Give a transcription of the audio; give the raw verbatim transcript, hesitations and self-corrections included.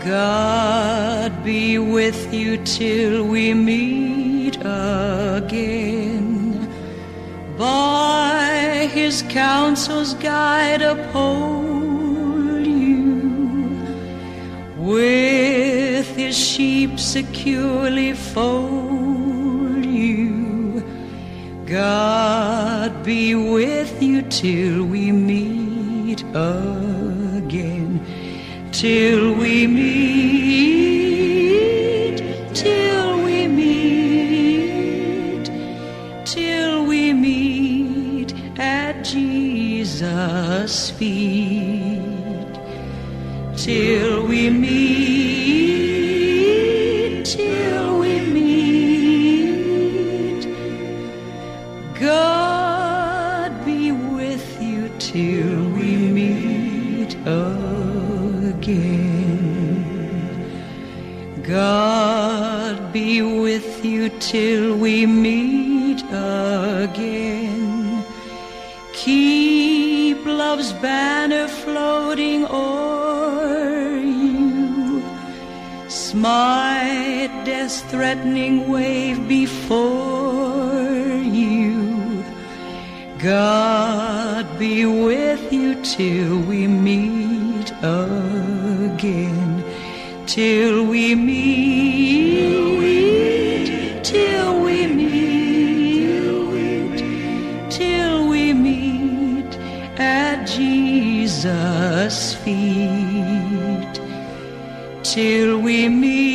God be with you till we meet again. By His counsel's guide uphold you, with His sheep securely fold you. God be with you till we meet again. Till we meet, till we meet, till we meet at Jesus' feet. Till we meet, till we meet. God be with you till we meet again. God be with you till we meet again. Keep love's banner floating o'er you. Smite death's threatening wave before you. God be with you till we meet again. Till we meet, till we meet, till we meet at Jesus' feet. Till we meet.